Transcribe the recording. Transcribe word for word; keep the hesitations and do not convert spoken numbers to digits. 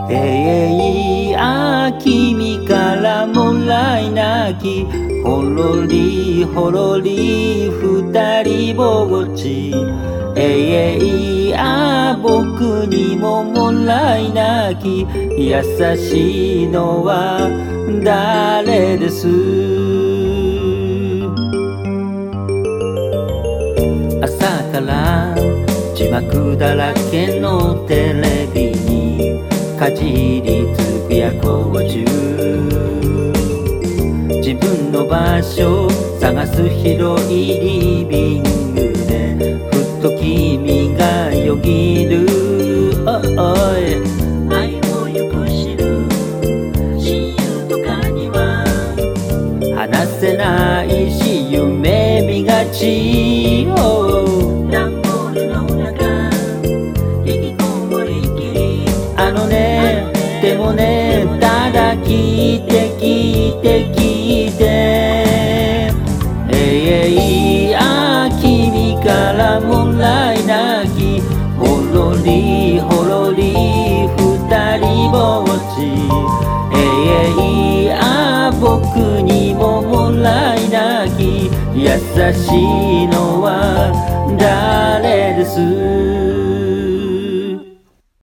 えいあ君からもらい泣きほろりほろり二人ぼっちえいあ僕にももらい泣き優しいのは誰です朝から字幕だらけのテレビにかじりつぶやこう中自分の場所探す広いリビングでふと君がよぎる、oh, oh. 愛をよく知る親友とかには話せないし夢見がち、oh. 段ボールの中引きこもりきりあのねでもねただ聞いて聞いて聞いてえいあ君からもらい泣きほろりほろり二人ぼっちえいあ僕にももらい泣き優しいのは誰です